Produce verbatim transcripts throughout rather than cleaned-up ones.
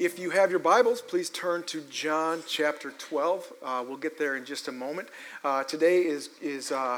If you have your Bibles, please turn to John chapter twelve. Uh, we'll get there in just a moment. Uh, today is is uh,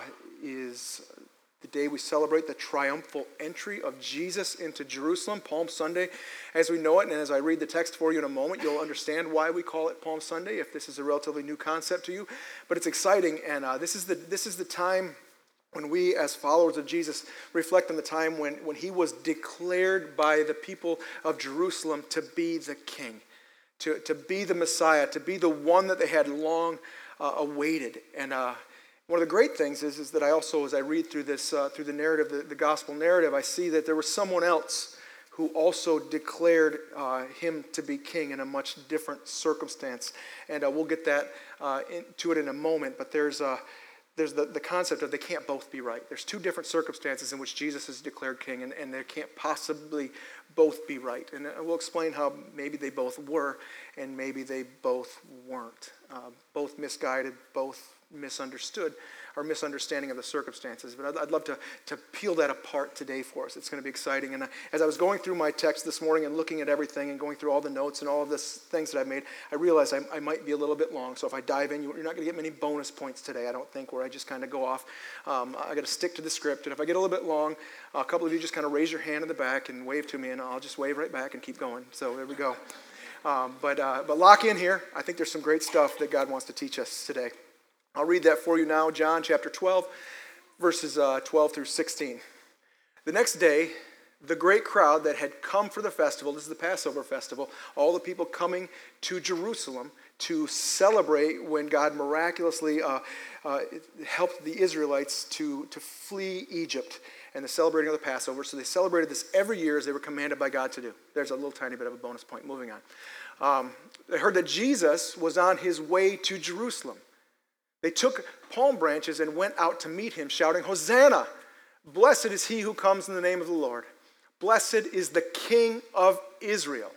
is the day we celebrate the triumphal entry of Jesus into Jerusalem, Palm Sunday, as we know it. And as I read the text for you in a moment, you'll understand why we call it Palm Sunday, if this is a relatively new concept to you. But it's exciting, and uh, this is the this is the time when we, as followers of Jesus, reflect on the time when, when he was declared by the people of Jerusalem to be the king, to, to be the Messiah, to be the one that they had long uh, awaited. And uh, one of the great things is, is that I also, as I read through this, uh, through the narrative, the, the gospel narrative, I see that there was someone else who also declared uh, him to be king in a much different circumstance. And uh, we'll get that uh, into it in a moment, but there's a... Uh, There's the, the concept of they can't both be right. There's two different circumstances in which Jesus is declared king, and, and they can't possibly both be right. And we'll explain how maybe they both were, and maybe they both weren't. Uh, both misguided, both misunderstood, or misunderstanding of the circumstances. But I'd, I'd love to, to peel that apart today for us. It's going to be exciting. And as I was going through my text this morning and looking at everything and going through all the notes and all of the things that I've made, I realized I, I might be a little bit long. So if I dive in, you're not going to get many bonus points today, I don't think, where I just kind of go off. Um, I got to stick to the script. And if I get a little bit long, a couple of you just kind of raise your hand in the back and wave to me, and I'll just wave right back and keep going. So there we go. Um, but, uh, but lock in here. I think there's some great stuff that God wants to teach us today. I'll read that for you now, John chapter twelve, verses uh, twelve through sixteen. The next day, the great crowd that had come for the festival, this is the Passover festival, all the people coming to Jerusalem to celebrate when God miraculously uh, uh, helped the Israelites to, to flee Egypt and the celebrating of the Passover. So they celebrated this every year as they were commanded by God to do. There's a little tiny bit of a bonus point. Moving on. Um, they heard that Jesus was on his way to Jerusalem. They took palm branches and went out to meet him, shouting, "Hosanna! Blessed is he who comes in the name of the Lord. Blessed is the King of Israel."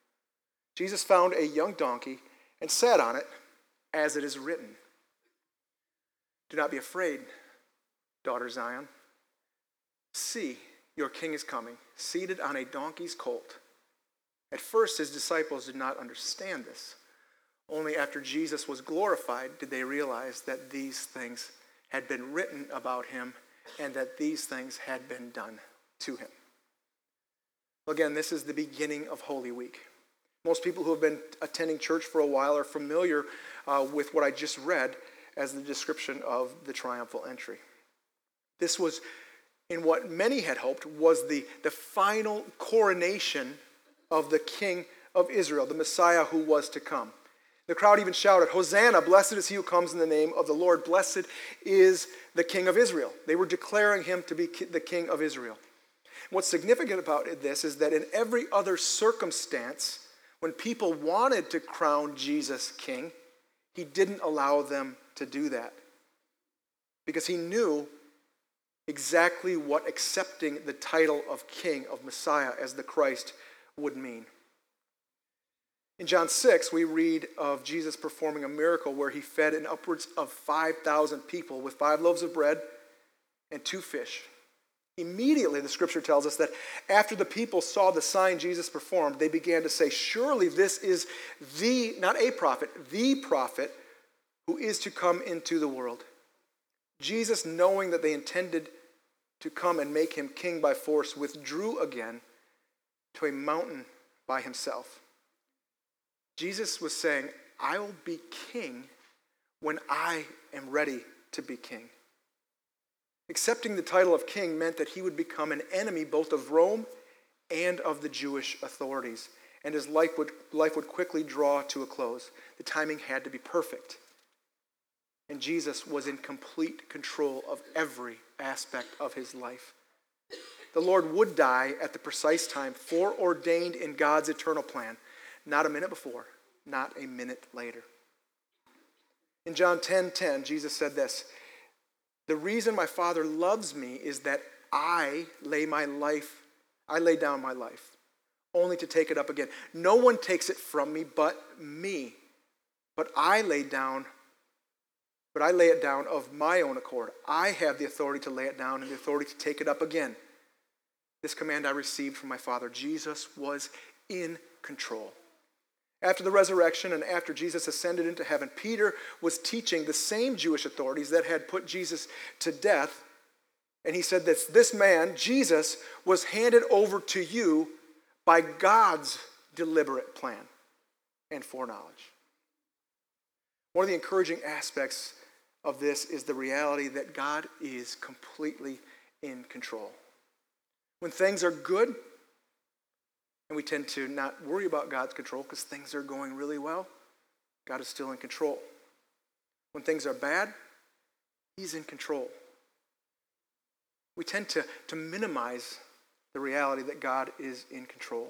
Jesus found a young donkey and sat on it, as it is written, "Do not be afraid, daughter Zion. See, your king is coming, seated on a donkey's colt." At first, his disciples did not understand this. Only after Jesus was glorified did they realize that these things had been written about him and that these things had been done to him. Again, this is the beginning of Holy Week. Most people who have been attending church for a while are familiar uh, with what I just read as the description of the triumphal entry. This was, in what many had hoped, was the, the final coronation of the King of Israel, the Messiah who was to come. The crowd even shouted, "Hosanna, blessed is he who comes in the name of the Lord. Blessed is the King of Israel." They were declaring him to be the King of Israel. What's significant about this is that in every other circumstance, when people wanted to crown Jesus king, he didn't allow them to do that. Because he knew exactly what accepting the title of king, of Messiah, as the Christ would mean. In John six, we read of Jesus performing a miracle where he fed an upwards of five thousand people with five loaves of bread and two fish. Immediately, the scripture tells us that after the people saw the sign Jesus performed, they began to say, "Surely this is the, not a prophet, the prophet who is to come into the world." Jesus, knowing that they intended to come and make him king by force, withdrew again to a mountain by himself. Jesus was saying, "I will be king when I am ready to be king." Accepting the title of king meant that he would become an enemy both of Rome and of the Jewish authorities, and his life would, life would quickly draw to a close. The timing had to be perfect. And Jesus was in complete control of every aspect of his life. The Lord would die at the precise time foreordained in God's eternal plan. Not a minute before, not a minute later. In John ten ten, Jesus said this, "The reason my Father loves me is that I lay my life, I lay down my life, only to take it up again. No one takes it from me but me. But I lay down, but I lay it down of my own accord. I have the authority to lay it down and the authority to take it up again. This command I received from my Father." Jesus was in control. After the resurrection and after Jesus ascended into heaven, Peter was teaching the same Jewish authorities that had put Jesus to death. And he said that this man, Jesus, was handed over to you by God's deliberate plan and foreknowledge. One of the encouraging aspects of this is the reality that God is completely in control. When things are good, and we tend to not worry about God's control because things are going really well, God is still in control. When things are bad, he's in control. We tend to, to minimize the reality that God is in control.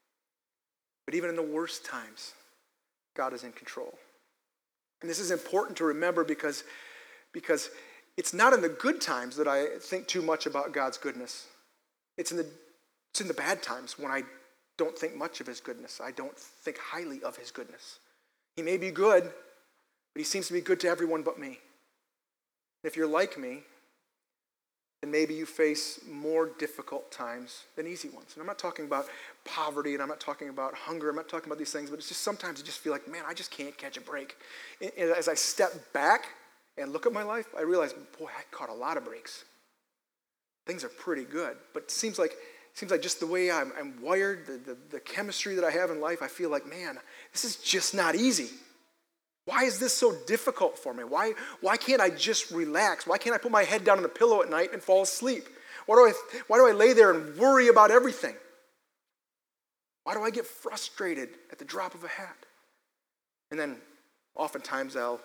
But even in the worst times, God is in control. And this is important to remember because, because it's not in the good times that I think too much about God's goodness. It's in the, it's in the bad times when I don't think much of his goodness. I don't think highly of his goodness. He may be good, but he seems to be good to everyone but me. If you're like me, then maybe you face more difficult times than easy ones. And I'm not talking about poverty, and I'm not talking about hunger, I'm not talking about these things, but it's just sometimes you just feel like, man, I just can't catch a break. And as I step back and look at my life, I realize, boy, I caught a lot of breaks. Things are pretty good, but it seems like Seems like just the way I'm, I'm wired, the, the, the chemistry that I have in life, I feel like, man, this is just not easy. Why is this so difficult for me? Why, why can't I just relax? Why can't I put my head down on the pillow at night and fall asleep? Why do I, why do I lay there and worry about everything? Why do I get frustrated at the drop of a hat? And then oftentimes I'll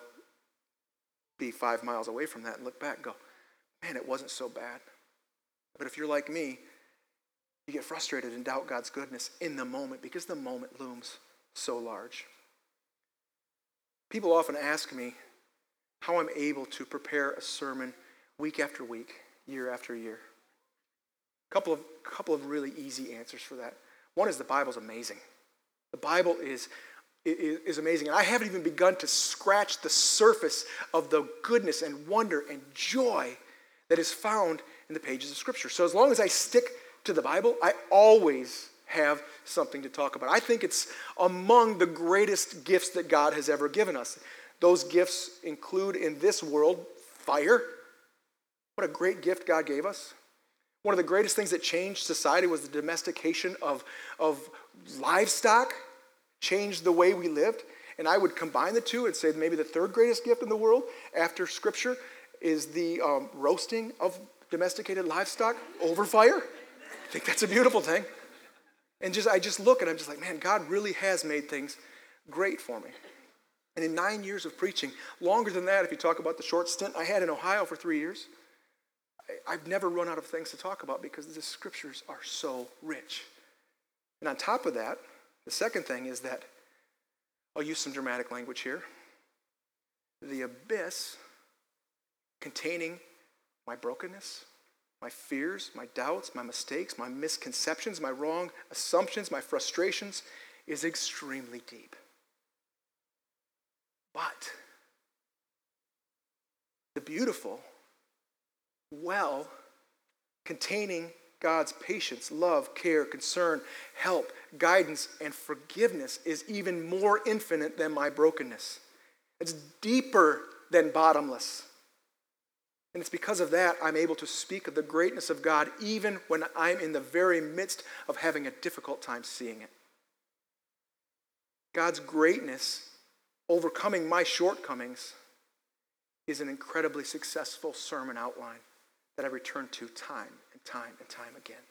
be five miles away from that and look back and go, man, it wasn't so bad. But if you're like me, you get frustrated and doubt God's goodness in the moment because the moment looms so large. People often ask me how I'm able to prepare a sermon week after week, year after year. A couple of, couple of really easy answers for that. One is the Bible's amazing. The Bible is, is, is amazing. And I haven't even begun to scratch the surface of the goodness and wonder and joy that is found in the pages of Scripture. So as long as I stick to the Bible, I always have something to talk about. I think it's among the greatest gifts that God has ever given us. Those gifts include in this world fire. What a great gift God gave us. One of the greatest things that changed society was the domestication of, of livestock, changed the way we lived. And I would combine the two and say maybe the third greatest gift in the world after Scripture is the um, roasting of domesticated livestock over fire. I think that's a beautiful thing. And just I just look and I'm just like, man, God really has made things great for me. And in nine years of preaching, longer than that if you talk about the short stint I had in Ohio for three years, I, I've never run out of things to talk about because the Scriptures are so rich. And on top of that, the second thing is that, I'll use some dramatic language here, the abyss containing my brokenness, my fears, my doubts, my mistakes, my misconceptions, my wrong assumptions, my frustrations is extremely deep. But the beautiful well containing God's patience, love, care, concern, help, guidance, and forgiveness is even more infinite than my brokenness. It's deeper than bottomless. And it's because of that I'm able to speak of the greatness of God even when I'm in the very midst of having a difficult time seeing it. God's greatness overcoming my shortcomings is an incredibly successful sermon outline that I return to time and time and time again.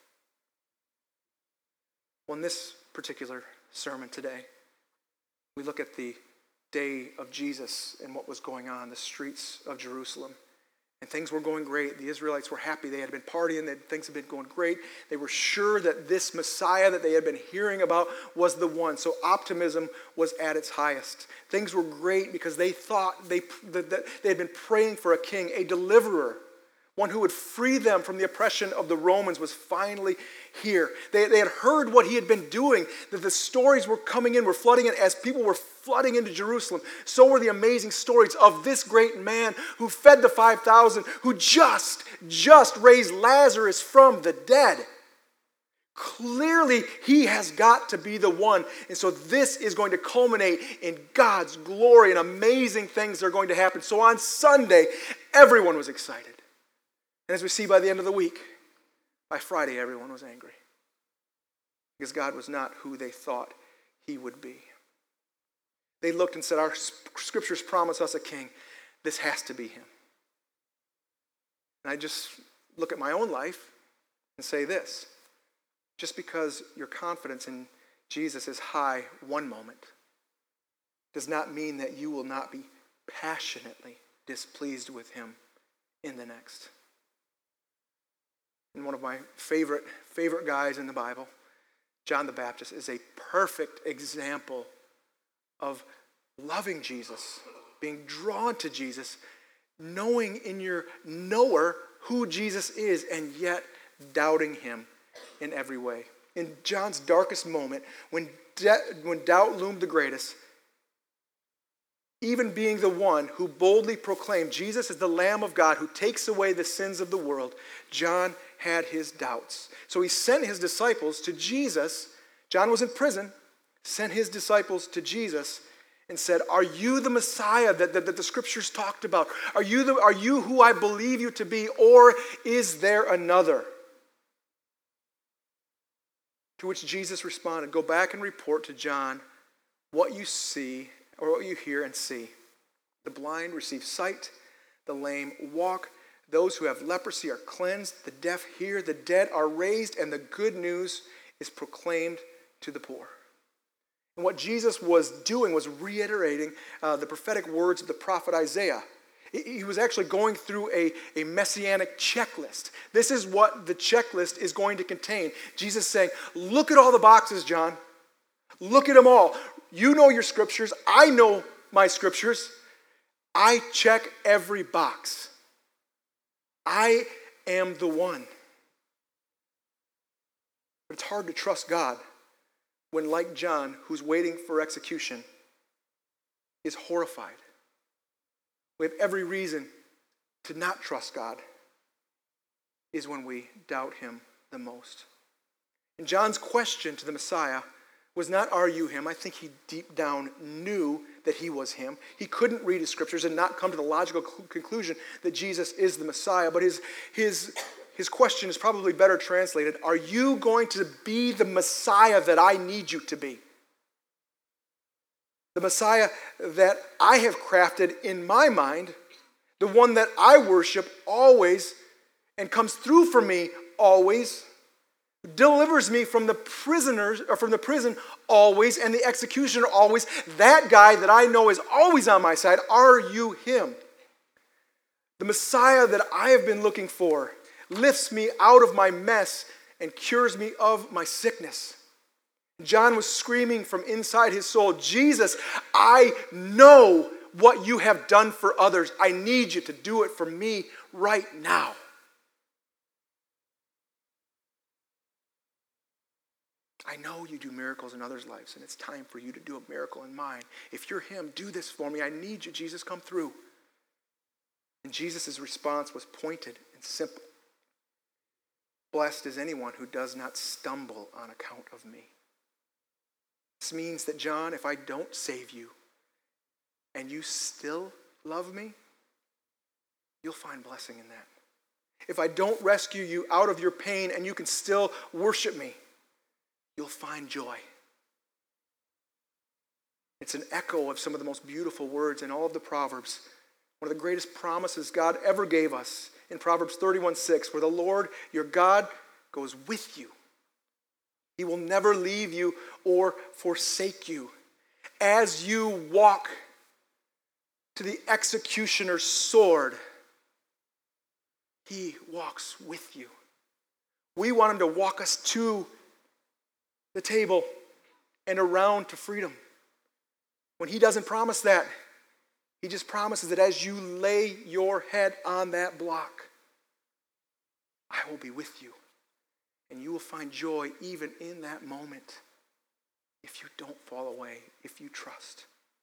Well, in this particular sermon today, we look at the day of Jesus and what was going on in the streets of Jerusalem. And things were going great. The Israelites were happy. They had been partying. They, things had been going great. They were sure that this Messiah that they had been hearing about was the one. So optimism was at its highest. Things were great because they thought they, that they had been praying for a king, a deliverer, one who would free them from the oppression of the Romans was finally here. They, they had heard what he had been doing, that the stories were coming in, were flooding in. As people were flooding into Jerusalem, so were the amazing stories of this great man who fed the five thousand, who just, just raised Lazarus from the dead. Clearly, he has got to be the one. And so this is going to culminate in God's glory and amazing things that are going to happen. So on Sunday, everyone was excited. And as we see by the end of the week, by Friday, everyone was angry. Because God was not who they thought he would be. They looked and said, our scriptures promise us a king. This has to be him. And I just look at my own life and say this. Just because your confidence in Jesus is high one moment does not mean that you will not be passionately displeased with him in the next. And one of my favorite, favorite guys in the Bible, John the Baptist, is a perfect example of loving Jesus, being drawn to Jesus, knowing in your knower who Jesus is, and yet doubting him in every way. In John's darkest moment, when, de- when doubt loomed the greatest, even being the one who boldly proclaimed Jesus is the Lamb of God who takes away the sins of the world, John had his doubts. So he sent his disciples to Jesus. John was in prison, sent his disciples to Jesus and said, are you the Messiah that, that, that the scriptures talked about? Are you, the, are you who I believe you to be, or is there another? To which Jesus responded, go back and report to John what you see, or what you hear and see. The blind receive sight, the lame walk, those who have leprosy are cleansed, the deaf hear, the dead are raised, and the good news is proclaimed to the poor. And what Jesus was doing was reiterating uh, the prophetic words of the prophet Isaiah. He was actually going through a, a messianic checklist. This is what the checklist is going to contain. Jesus saying, look at all the boxes, John. Look at them all. You know your scriptures. I know my scriptures. I check every box. I am the one. But it's hard to trust God when, like John, who's waiting for execution, is horrified. We have every reason to not trust God is when we doubt him the most. And John's question to the Messiah was not, are you him? I think he deep down knew that he was him. He couldn't read his scriptures and not come to the logical conclusion that Jesus is the Messiah. But his, his, his question is probably better translated, are you going to be the Messiah that I need you to be? The Messiah that I have crafted in my mind, the one that I worship always and comes through for me always, delivers me from the prisoners or from the prison always and the executioner always, that guy that I know is always on my side, are you him? The Messiah that I have been looking for lifts me out of my mess and cures me of my sickness. John was screaming from inside his soul, Jesus, I know what you have done for others. I need you to do it for me right now. I know you do miracles in others' lives, and it's time for you to do a miracle in mine. If you're him, do this for me. I need you, Jesus, come through. And Jesus' response was pointed and simple. Blessed is anyone who does not stumble on account of me. This means that, John, if I don't save you and you still love me, you'll find blessing in that. If I don't rescue you out of your pain and you can still worship me, you'll find joy. It's an echo of some of the most beautiful words in all of the Proverbs. One of the greatest promises God ever gave us in Proverbs thirty-one six, where the Lord, your God, goes with you. He will never leave you or forsake you. As you walk to the executioner's sword, he walks with you. We want him to walk us to the table and around to freedom. When he doesn't promise that, he just promises that as you lay your head on that block, I will be with you. And you will find joy even in that moment if you don't fall away, if you trust.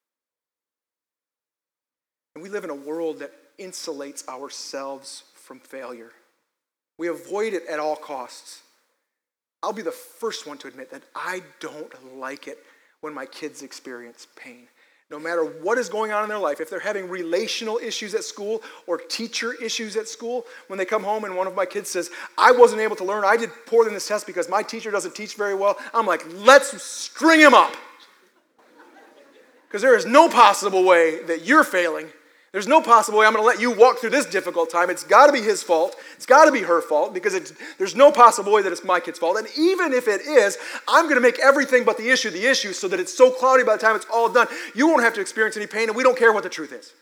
And we live in a world that insulates ourselves from failure. We avoid it at all costs. I'll be the first one to admit that I don't like it when my kids experience pain. No matter what is going on in their life, if they're having relational issues at school or teacher issues at school, when they come home and one of my kids says, I wasn't able to learn, I did poorly in this test because my teacher doesn't teach very well, I'm like, let's string him up. Because there is no possible way that you're failing. There's no possible way I'm going to let you walk through this difficult time. It's got to be his fault. It's got to be her fault because it's, there's no possible way that it's my kid's fault. And even if it is, I'm going to make everything but the issue the issue so that it's so cloudy by the time it's all done, you won't have to experience any pain and we don't care what the truth is.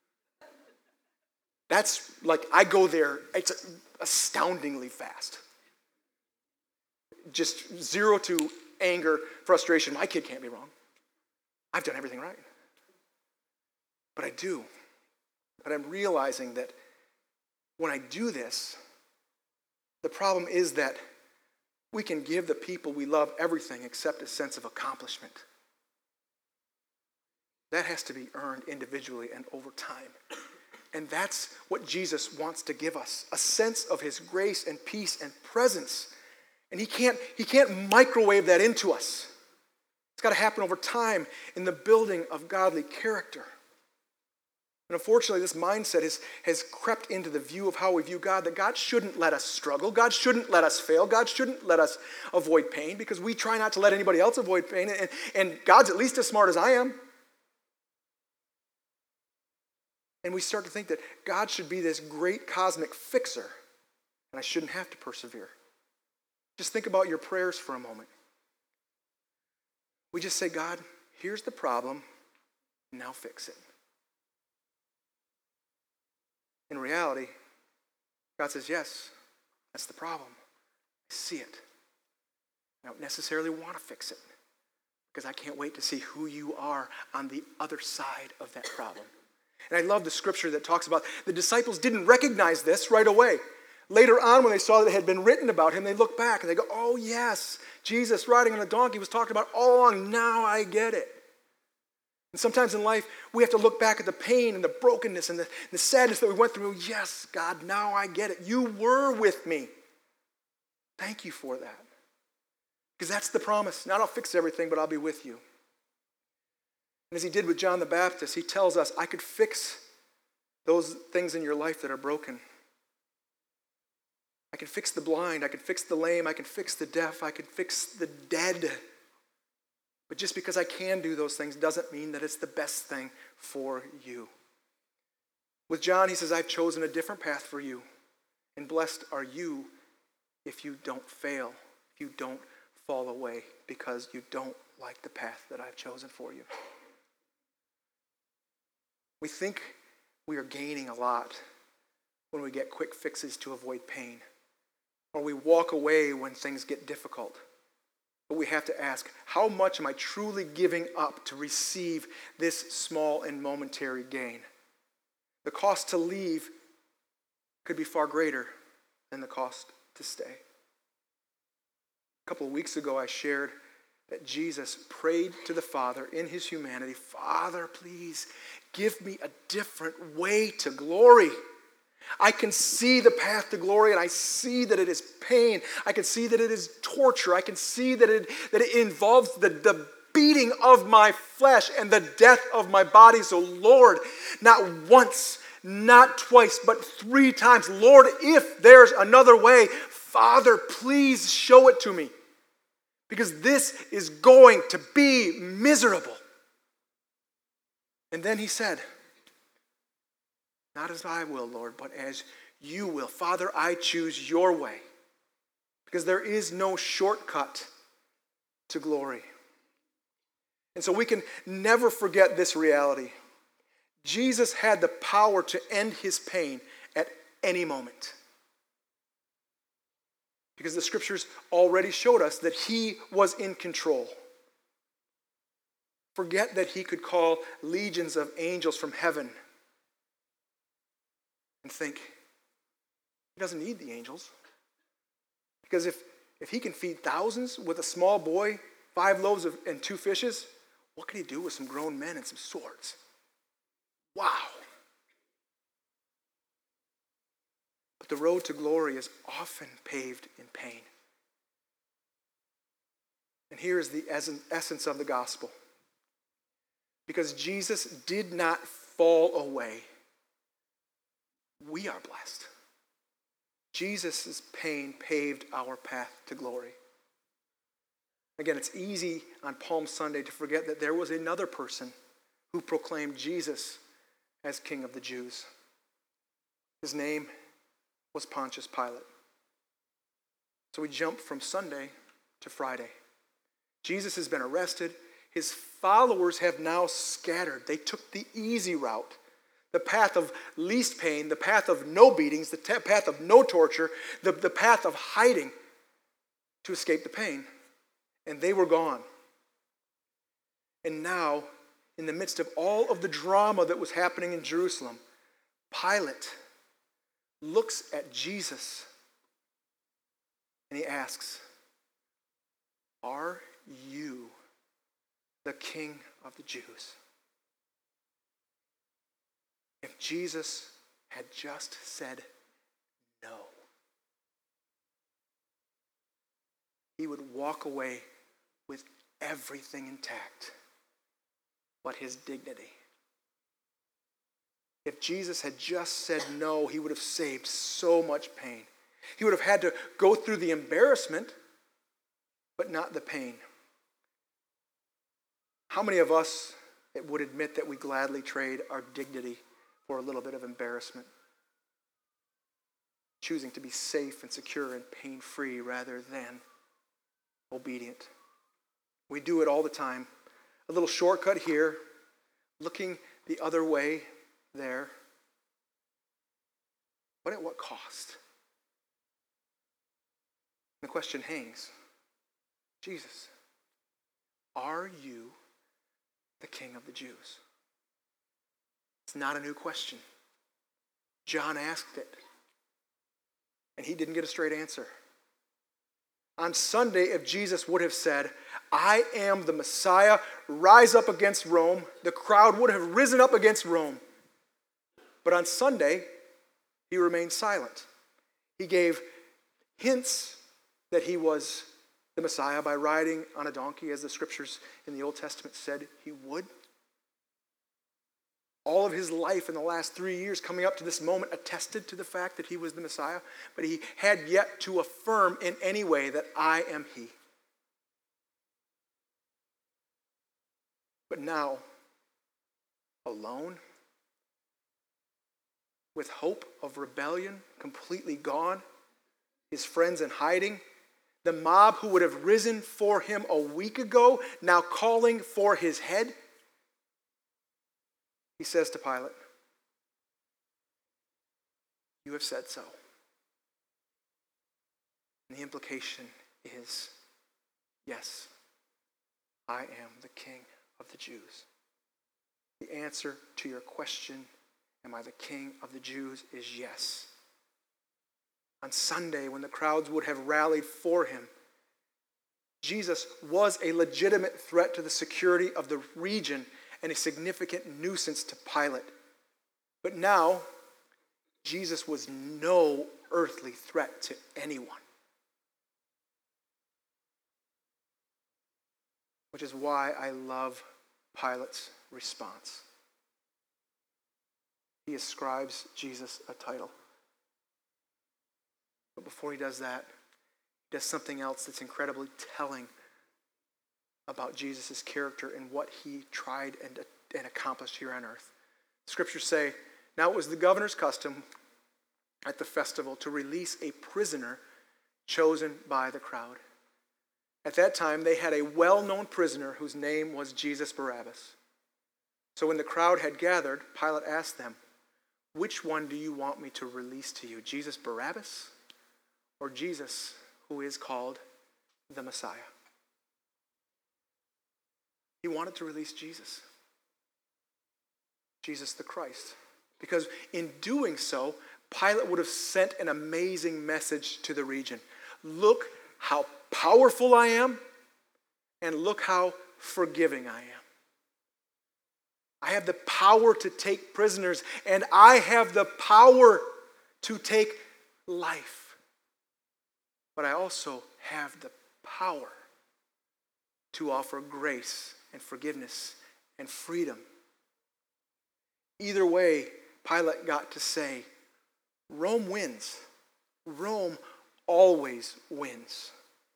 That's like, I go there, it's astoundingly fast. Just zero to anger, frustration. My kid can't be wrong. I've done everything right. But I do. But I'm realizing that when I do this, the problem is that we can give the people we love everything except a sense of accomplishment. That has to be earned individually and over time. And that's what Jesus wants to give us, a sense of his grace and peace and presence. And he can't, he can't microwave that into us. It's got to happen over time in the building of godly character. And unfortunately, this mindset has, has crept into the view of how we view God, that God shouldn't let us struggle. God shouldn't let us fail. God shouldn't let us avoid pain because we try not to let anybody else avoid pain. And, and God's at least as smart as I am. And we start to think that God should be this great cosmic fixer, and I shouldn't have to persevere. Just think about your prayers for a moment. We just say, God, here's the problem, now fix it. In reality, God says, yes, that's the problem. I see it. I don't necessarily want to fix it because I can't wait to see who you are on the other side of that problem. And I love the scripture that talks about the disciples didn't recognize this right away. Later on, when they saw that it had been written about him, they look back and they go, oh yes, Jesus riding on a donkey was talked about all along. Now I get it. And sometimes in life, we have to look back at the pain and the brokenness and the, the sadness that we went through. Yes, God, now I get it. You were with me. Thank you for that. Because that's the promise. Not I'll fix everything, but I'll be with you. And as he did with John the Baptist, he tells us, I could fix those things in your life that are broken. I can fix the blind. I can fix the lame. I can fix the deaf. I can fix the dead. But just because I can do those things doesn't mean that it's the best thing for you. With John, he says, I've chosen a different path for you. And blessed are you if you don't fail, if you don't fall away, because you don't like the path that I've chosen for you. We think we are gaining a lot when we get quick fixes to avoid pain, or we walk away when things get difficult. But we have to ask, how much am I truly giving up to receive this small and momentary gain? The cost to leave could be far greater than the cost to stay. A couple of weeks ago, I shared that Jesus prayed to the Father in his humanity, Father, please give me a different way to glory. I can see the path to glory, and I see that it is pain. I can see that it is torture. I can see that it, that it involves the, the beating of my flesh and the death of my body. So Lord, not once, not twice, but three times, Lord, if there's another way, Father, please show it to me. Because this is going to be miserable. And then he said, not as I will, Lord, but as you will. Father, I choose your way. Because there is no shortcut to glory. And so we can never forget this reality. Jesus had the power to end his pain at any moment. Because the scriptures already showed us that he was in control. Forget that he could call legions of angels from heaven and think, he doesn't need the angels. Because if, if he can feed thousands with a small boy, five loaves of, and two fishes, what can he do with some grown men and some swords? Wow. But the road to glory is often paved in pain. And here is the essence of the gospel. Because Jesus did not fall away, we are blessed. Jesus' pain paved our path to glory. Again, it's easy on Palm Sunday to forget that there was another person who proclaimed Jesus as King of the Jews. His name was Pontius Pilate. So we jump from Sunday to Friday. Jesus has been arrested. His followers have now scattered. They took the easy route, the path of least pain, the path of no beatings, the t- path of no torture, the, the path of hiding to escape the pain. And they were gone. And now, in the midst of all of the drama that was happening in Jerusalem, Pilate looks at Jesus and he asks, "Are you the King of the Jews?" If Jesus had just said no, he would walk away with everything intact but his dignity. If Jesus had just said no, he would have saved so much pain. He would have had to go through the embarrassment, but not the pain. How many of us would admit that we gladly trade our dignity for a little bit of embarrassment? Choosing to be safe and secure and pain-free rather than obedient. We do it all the time. A little shortcut here, looking the other way there. But at what cost? The question hangs. Jesus, are you the King of the Jews? It's not a new question. John asked it, and he didn't get a straight answer. On Sunday, if Jesus would have said, "I am the Messiah, rise up against Rome," the crowd would have risen up against Rome. But on Sunday, he remained silent. He gave hints that he was the Messiah by riding on a donkey, as the scriptures in the Old Testament said he would. All of his life in the last three years coming up to this moment attested to the fact that he was the Messiah, but he had yet to affirm in any way that I am he. But now, alone, with hope of rebellion completely gone, his friends in hiding, the mob who would have risen for him a week ago, now calling for his head, he says to Pilate, "You have said so." And the implication is, yes, I am the King of the Jews. The answer to your question, am I the King of the Jews, is yes. On Sunday, when the crowds would have rallied for him, Jesus was a legitimate threat to the security of the region and a significant nuisance to Pilate. But now, Jesus was no earthly threat to anyone. Which is why I love Pilate's response. He ascribes Jesus a title. But before he does that, he does something else that's incredibly telling about Jesus' character and what he tried and, and accomplished here on earth. Scriptures say, now it was the governor's custom at the festival to release a prisoner chosen by the crowd. At that time, they had a well-known prisoner whose name was Jesus Barabbas. So when the crowd had gathered, Pilate asked them, "Which one do you want me to release to you, Jesus Barabbas or Jesus who is called the Messiah?" He wanted to release Jesus. Jesus the Christ. Because in doing so, Pilate would have sent an amazing message to the region. Look how powerful I am, and look how forgiving I am. I have the power to take prisoners, and I have the power to take life. But I also have the power to offer grace and forgiveness and freedom. Either way, Pilate got to say, Rome wins. Rome always wins.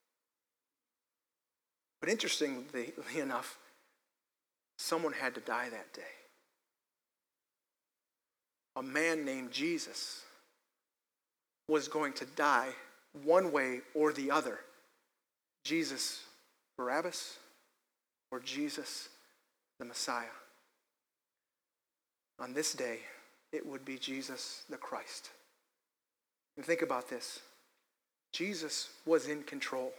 But interestingly enough, someone had to die that day. A man named Jesus was going to die one way or the other. Jesus Barabbas or Jesus the Messiah. On this day, it would be Jesus the Christ. And think about this. Jesus was in control.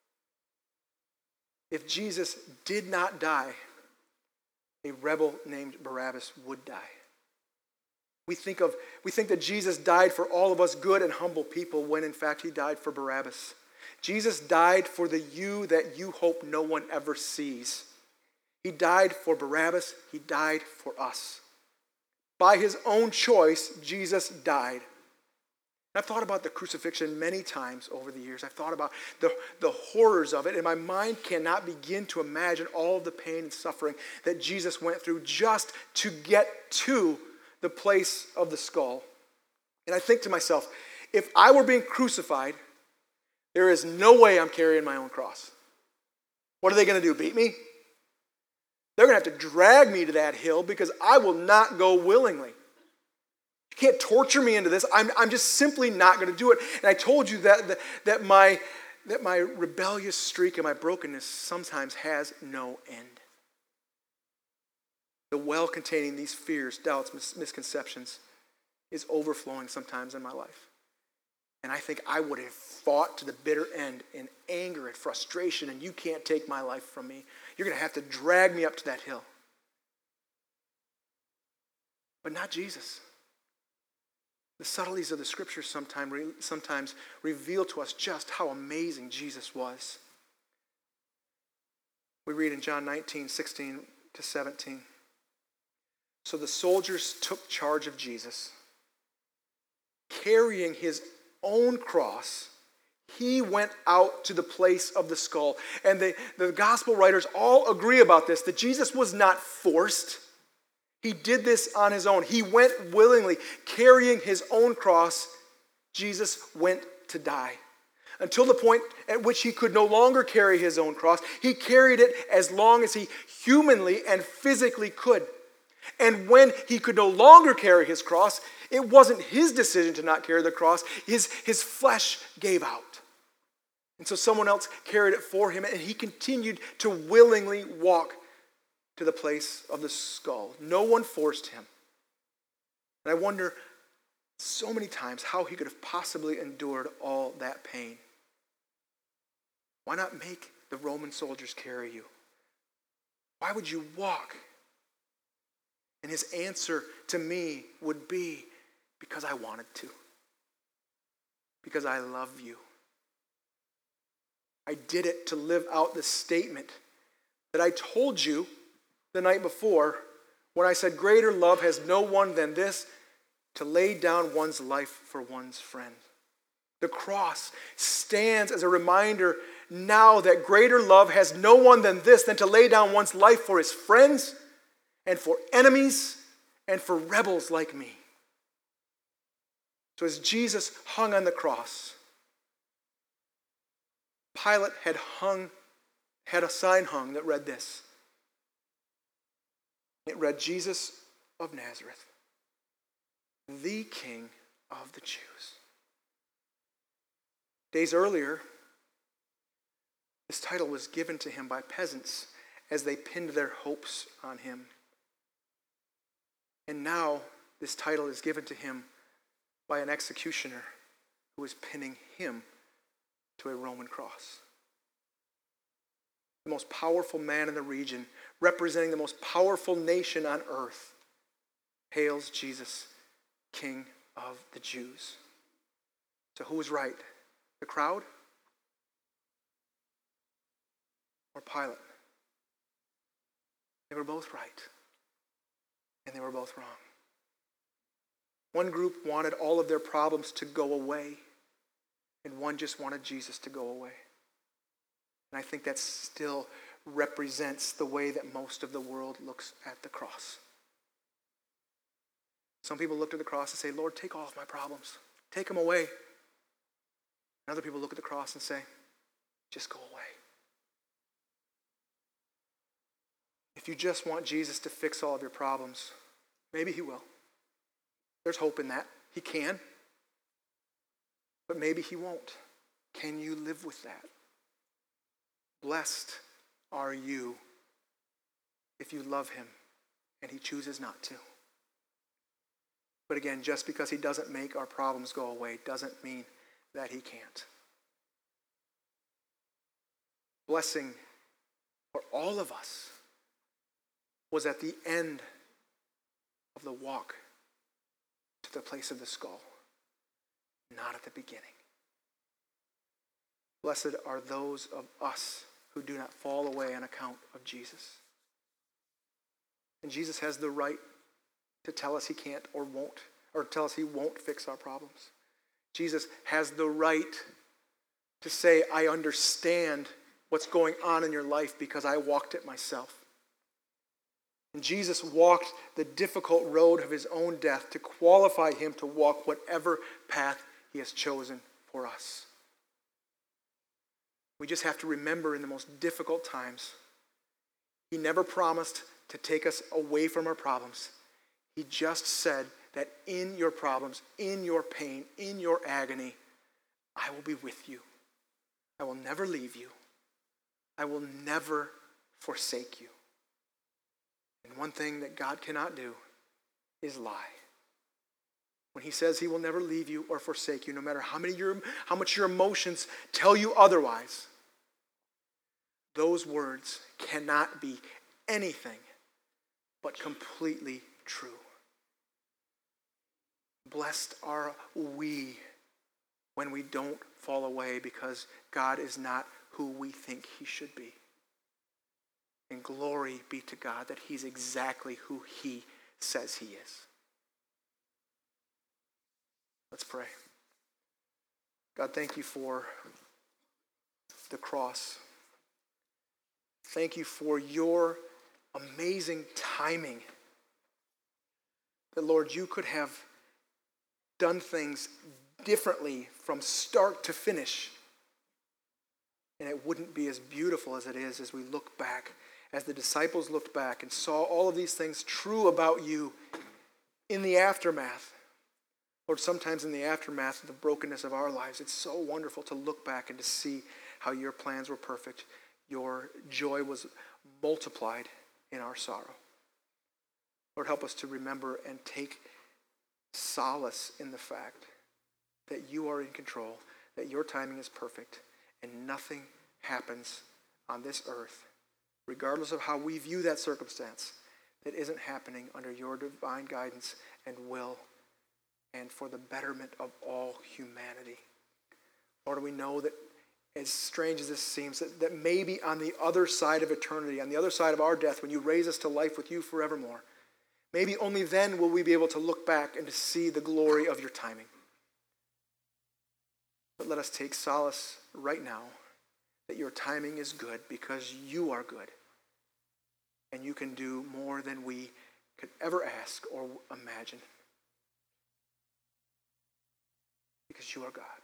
If Jesus did not die, a rebel named Barabbas would die. We think of we think that Jesus died for all of us good and humble people when in fact he died for Barabbas. Jesus died for the you that you hope no one ever sees. He died for Barabbas. He died for us. By his own choice, Jesus died. I've thought about the crucifixion many times over the years. I've thought about the, the horrors of it, and my mind cannot begin to imagine all of the pain and suffering that Jesus went through just to get to the place of the skull. And I think to myself, if I were being crucified, there is no way I'm carrying my own cross. What are they going to do, beat me? They're going to have to drag me to that hill because I will not go willingly. You can't torture me into this. I'm, I'm just simply not going to do it. And I told you that, that, that, my, that my rebellious streak and my brokenness sometimes has no end. The well containing these fears, doubts, mis- misconceptions is overflowing sometimes in my life. And I think I would have fought to the bitter end in anger and frustration, and you can't take my life from me. You're going to have to drag me up to that hill. But not Jesus. The subtleties of the scriptures sometimes, sometimes reveal to us just how amazing Jesus was. We read in John nineteen, sixteen to seventeen. So the soldiers took charge of Jesus. Carrying his own cross, he went out to the place of the skull. And the, the gospel writers all agree about this, that Jesus was not forced. He did this on his own. He went willingly, carrying his own cross. Jesus went to die. Until the point at which he could no longer carry his own cross, he carried it as long as he humanly and physically could. And when he could no longer carry his cross, it wasn't his decision to not carry the cross. His, his flesh gave out. And so someone else carried it for him, and he continued to willingly walk to the place of the skull. No one forced him. And I wonder so many times how he could have possibly endured all that pain. Why not make the Roman soldiers carry you? Why would you walk? And his answer to me would be, because I wanted to. Because I love you. I did it to live out the statement that I told you the night before when I said, greater love has no one than this, to lay down one's life for one's friend. The cross stands as a reminder now that greater love has no one than this, than to lay down one's life for his friends and for enemies and for rebels like me. So as Jesus hung on the cross, Pilate had hung, had a sign hung that read this. It read, Jesus of Nazareth, the King of the Jews. Days earlier, this title was given to him by peasants as they pinned their hopes on him. And now this title is given to him by an executioner who is pinning him to a Roman cross. The most powerful man in the region, representing the most powerful nation on earth, hails Jesus, King of the Jews. So who was right? The crowd? Or Pilate? They were both right. And they were both wrong. One group wanted all of their problems to go away, and one just wanted Jesus to go away. And I think that's still represents the way that most of the world looks at the cross. Some people look to the cross and say, Lord, take all of my problems. Take them away. And other people look at the cross and say, just go away. If you just want Jesus to fix all of your problems, maybe he will. There's hope in that. He can. But maybe he won't. Can you live with that? Blessed are you if you love him and he chooses not to. But again, just because he doesn't make our problems go away doesn't mean that he can't. Blessing for all of us was at the end of the walk to the place of the skull, not at the beginning. Blessed are those of us who do not fall away on account of Jesus. And Jesus has the right to tell us he can't or won't, or tell us he won't fix our problems. Jesus has the right to say, I understand what's going on in your life because I walked it myself. And Jesus walked the difficult road of his own death to qualify him to walk whatever path he has chosen for us. We just have to remember in the most difficult times, he never promised to take us away from our problems. He just said that in your problems, in your pain, in your agony, I will be with you. I will never leave you. I will never forsake you. And one thing that God cannot do is lie. When he says he will never leave you or forsake you, no matter how many your, how much your emotions tell you otherwise, those words cannot be anything but completely true. Blessed are we when we don't fall away because God is not who we think he should be. And glory be to God that he's exactly who he says he is. Let's pray. God, thank you for the cross. Thank you for your amazing timing. That, Lord, you could have done things differently from start to finish. And it wouldn't be as beautiful as it is as we look back, as the disciples looked back and saw all of these things true about you in the aftermath. Lord, sometimes in the aftermath of the brokenness of our lives, it's so wonderful to look back and to see how your plans were perfect. Your joy was multiplied in our sorrow. Lord, help us to remember and take solace in the fact that you are in control, that your timing is perfect, and nothing happens on this earth, regardless of how we view that circumstance, that isn't happening under your divine guidance and will, and for the betterment of all humanity. Lord, we know that as strange as this seems, that, that maybe on the other side of eternity, on the other side of our death, when you raise us to life with you forevermore, maybe only then will we be able to look back and to see the glory of your timing. But let us take solace right now that your timing is good because you are good. And you can do more than we could ever ask or imagine. Because you are God.